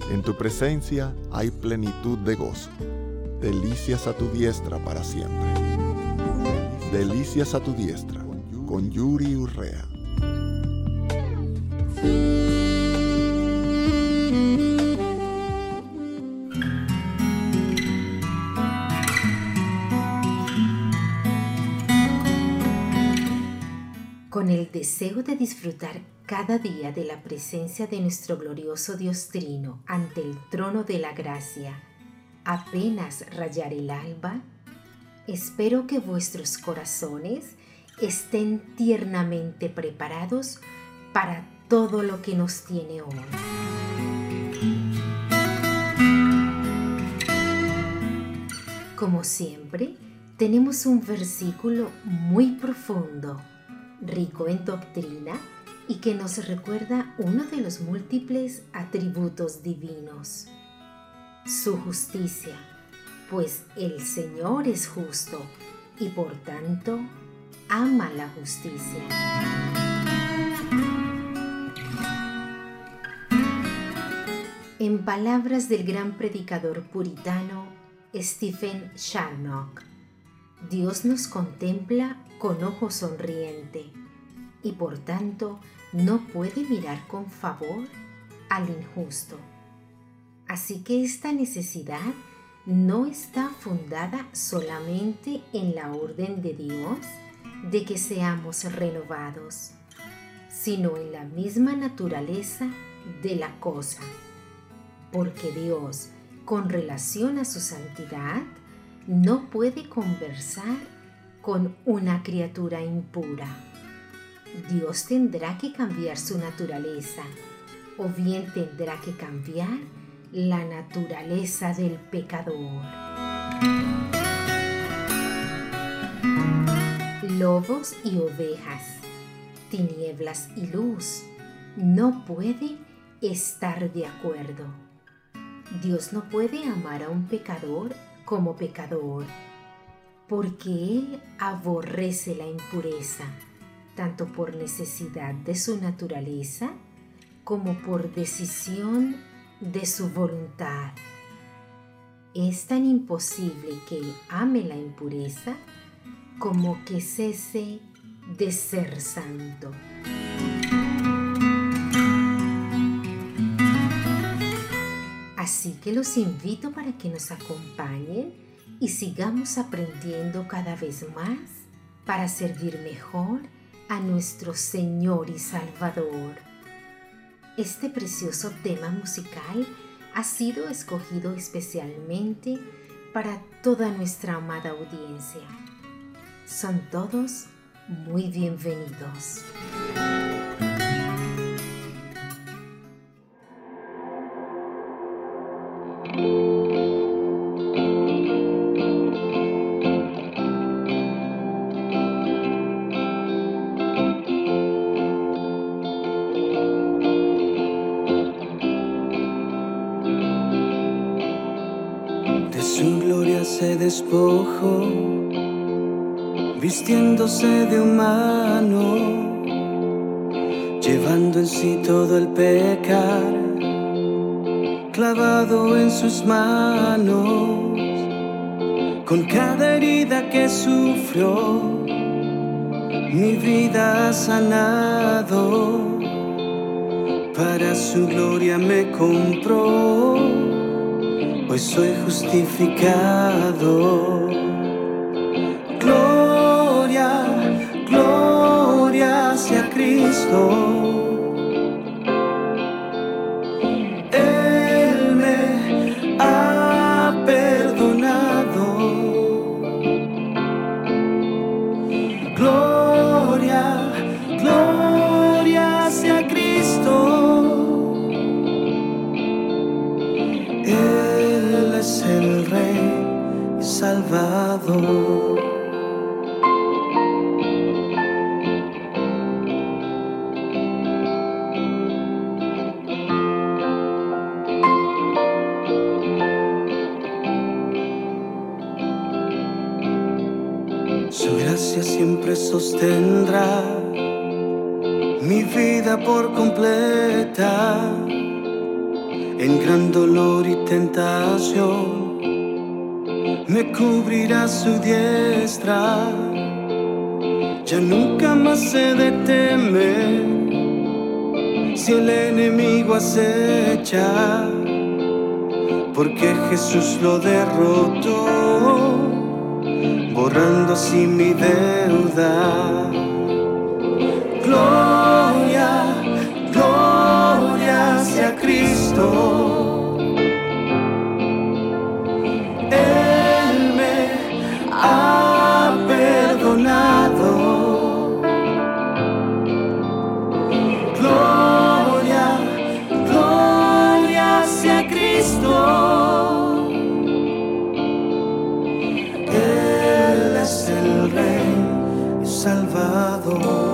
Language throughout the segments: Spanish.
En tu presencia hay plenitud de gozo. Delicias a tu diestra para siempre. Delicias a tu diestra, con Yuri Urrea. Con el deseo de disfrutar cada día de la presencia de nuestro glorioso Dios Trino ante el trono de la gracia, apenas rayar el alba, espero que vuestros corazones estén tiernamente preparados para todo lo que nos tiene hoy. Como siempre, tenemos un versículo muy profundo, rico en doctrina y que nos recuerda uno de los múltiples atributos divinos, su justicia, pues el Señor es justo y por tanto ama la justicia. En palabras del gran predicador puritano Stephen Charnock, Dios nos contempla con ojo sonriente y por tanto no puede mirar con favor al injusto. Así que esta necesidad no está fundada solamente en la orden de Dios de que seamos renovados, sino en la misma naturaleza de la cosa, porque Dios, con relación a su santidad, no puede conversar con una criatura impura. Dios tendrá que cambiar su naturaleza, o bien tendrá que cambiar la naturaleza del pecador. Lobos y ovejas, tinieblas y luz, no pueden estar de acuerdo. Dios no puede amar a un pecador como pecador, porque Él aborrece la impureza, tanto por necesidad de su naturaleza como por decisión de su voluntad. Es tan imposible que Él ame la impureza como que cese de ser santo. Así que los invito para que nos acompañen y sigamos aprendiendo cada vez más para servir mejor a nuestro Señor y Salvador. Este precioso tema musical ha sido escogido especialmente para toda nuestra amada audiencia. Son todos muy bienvenidos. Su gloria se despojó, vistiéndose de humano, llevando en sí todo el pecar, clavado en sus manos, con cada herida que sufrió, mi vida ha sanado, para su gloria me compró. Hoy soy justificado. Gloria, gloria sea Cristo. Él me ha perdonado. Gloria, gloria sea Cristo. Él es el Rey y Salvador. Su gracia siempre sostendrá mi vida por completa. en gran dolor y tentación, me cubrirá su diestra. Ya nunca más he de temer si el enemigo acecha, porque Jesús lo derrotó, borrando así mi deuda. Gloria, gloria sea Cristo. Él me ha perdonado. Gloria, gloria sea Cristo. Él es el Rey Salvador.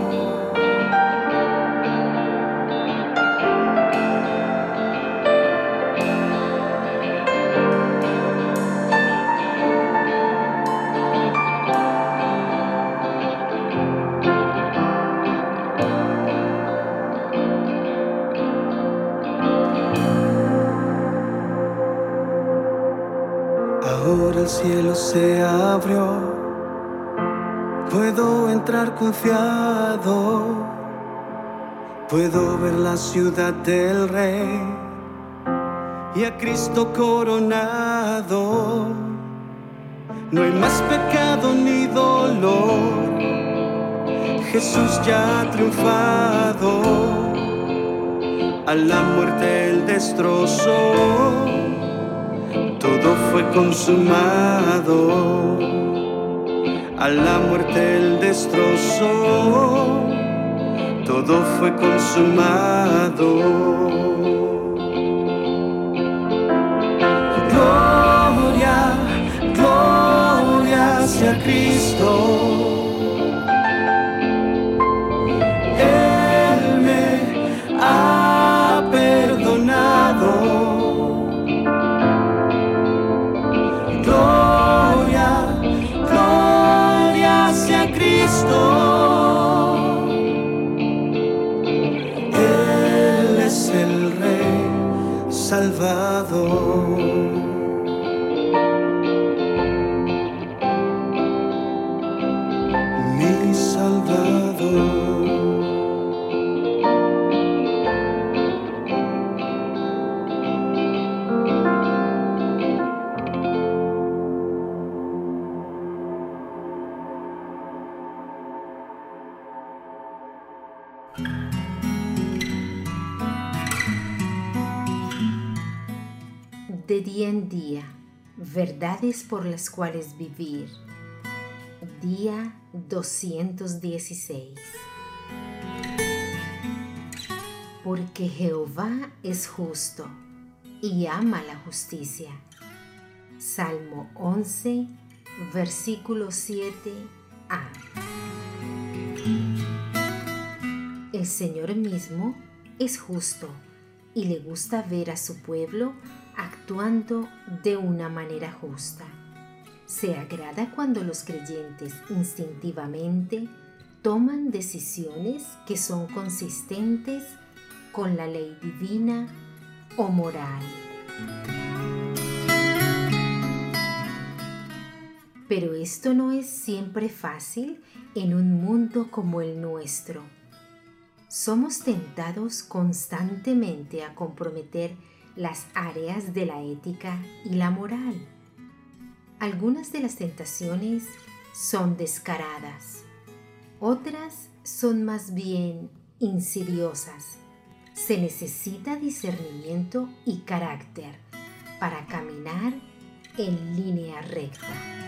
Ahora el cielo se abrió, puedo entrar confiado, puedo ver la ciudad del Rey y a Cristo coronado. No hay más pecado ni dolor, Jesús ya ha triunfado, a la muerte Él destrozó. Todo fue consumado, a la muerte Él destrozó, todo fue consumado. Gloria, gloria sea Cristo. Él me ha perdonado. Gloria, gloria sea Cristo. Él es el Rey Salvador. Mi Salvador. De día en día, verdades por las cuales vivir. Día 216. Porque Jehová es justo y ama la justicia. Salmo 11, versículo 7a. El Señor mismo es justo y le gusta ver a su pueblo actuando de una manera justa. Se agrada cuando los creyentes instintivamente toman decisiones que son consistentes con la ley divina o moral. Pero esto no es siempre fácil en un mundo como el nuestro. Somos tentados constantemente a comprometer las áreas de la ética y la moral. Algunas de las tentaciones son descaradas, otras son más bien insidiosas. Se necesita discernimiento y carácter para caminar en línea recta.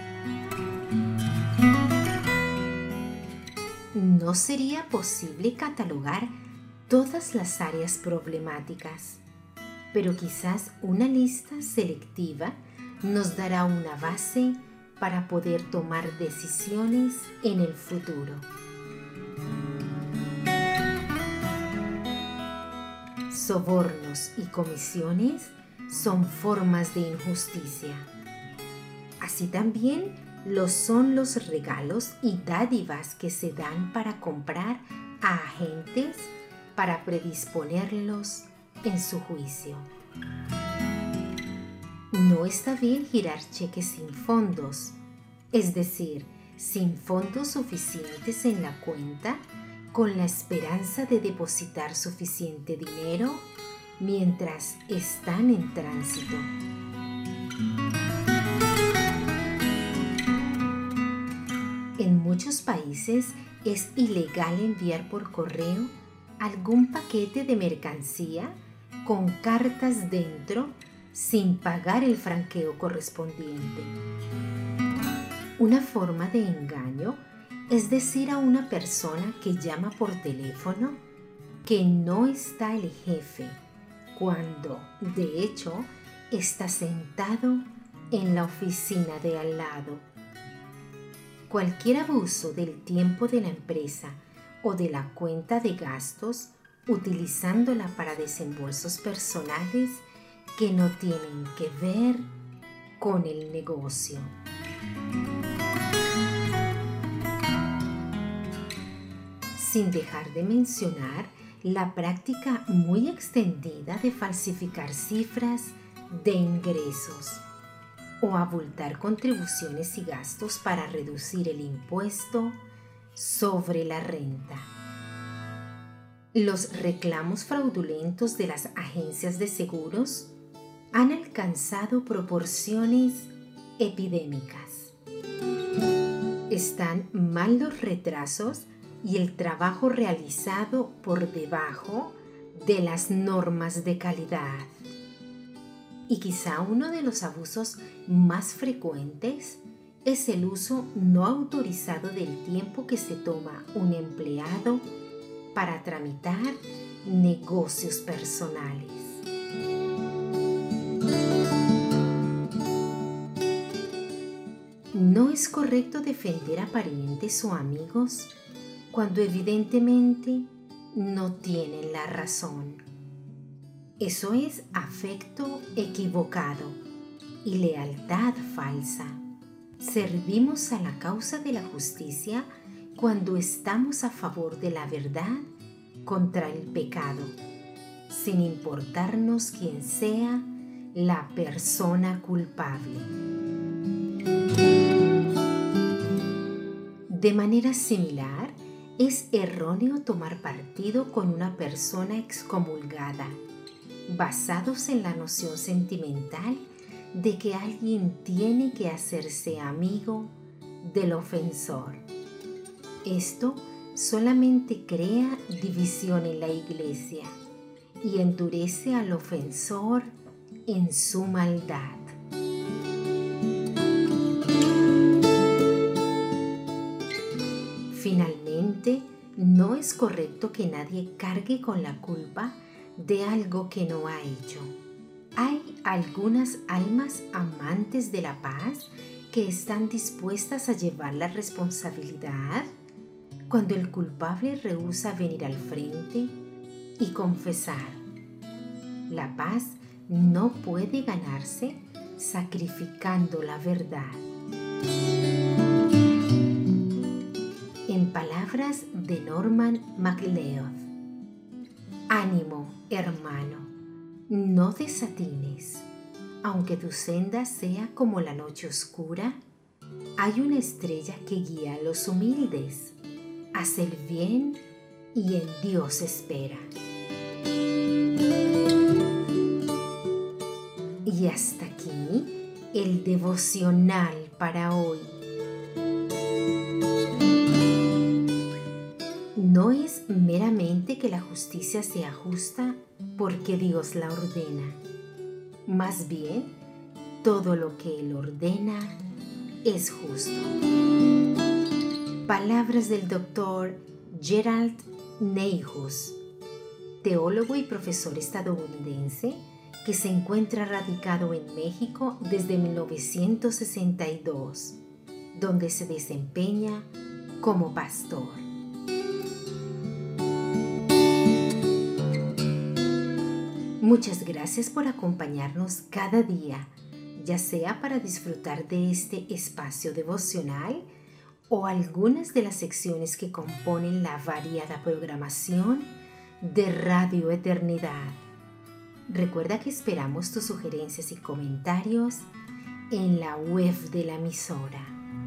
No sería posible catalogar todas las áreas problemáticas, pero quizás una lista selectiva nos dará una base para poder tomar decisiones en el futuro. Sobornos y comisiones son formas de injusticia. Así también lo son los regalos y dádivas que se dan para comprar a agentes para predisponerlos en su juicio. No está bien girar cheques sin fondos, es decir, sin fondos suficientes en la cuenta, con la esperanza de depositar suficiente dinero mientras están en tránsito. En muchos países es ilegal enviar por correo algún paquete de mercancía con cartas dentro sin pagar el franqueo correspondiente. Una forma de engaño es decir a una persona que llama por teléfono que no está el jefe, cuando, de hecho, está sentado en la oficina de al lado. Cualquier abuso del tiempo de la empresa o de la cuenta de gastos, utilizándola para desembolsos personales que no tienen que ver con el negocio. Sin dejar de mencionar la práctica muy extendida de falsificar cifras de ingresos o abultar contribuciones y gastos para reducir el impuesto sobre la renta. Los reclamos fraudulentos de las agencias de seguros han alcanzado proporciones epidémicas. Están mal los retrasos y el trabajo realizado por debajo de las normas de calidad. Y quizá uno de los abusos más frecuentes es el uso no autorizado del tiempo que se toma un empleado para tramitar negocios personales. No es correcto defender a parientes o amigos cuando evidentemente no tienen la razón. Eso es afecto equivocado y lealtad falsa. Servimos a la causa de la justicia cuando estamos a favor de la verdad contra el pecado, sin importarnos quién sea la persona culpable. De manera similar, es erróneo tomar partido con una persona excomulgada, basados en la noción sentimental de que alguien tiene que hacerse amigo del ofensor. Esto solamente crea división en la iglesia y endurece al ofensor en su maldad. Finalmente, no es correcto que nadie cargue con la culpa de algo que no ha hecho. Hay algunas almas amantes de la paz que están dispuestas a llevar la responsabilidad cuando el culpable rehúsa venir al frente y confesar. La paz no puede ganarse sacrificando la verdad. En palabras de Norman MacLeod: ánimo, hermano, no desatines. Aunque tu senda sea como la noche oscura, hay una estrella que guía a los humildes. Haz el bien y en Dios espera. Y hasta aquí el devocional para hoy. No es meramente que la justicia sea justa porque Dios la ordena. Más bien, todo lo que Él ordena es justo. Palabras del Dr. Gerald Neighus, teólogo y profesor estadounidense que se encuentra radicado en México desde 1962, donde se desempeña como pastor. Muchas gracias por acompañarnos cada día, ya sea para disfrutar de este espacio devocional o algunas de las secciones que componen la variada programación de Radio Eternidad. Recuerda que esperamos tus sugerencias y comentarios en la web de la emisora.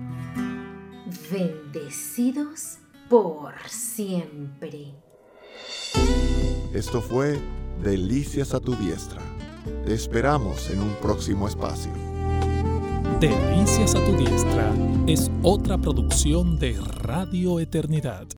Bendecidos por siempre. Esto fue Delicias a tu diestra. Te esperamos en un próximo espacio. Delicias a tu diestra es otra producción de Radio Eternidad.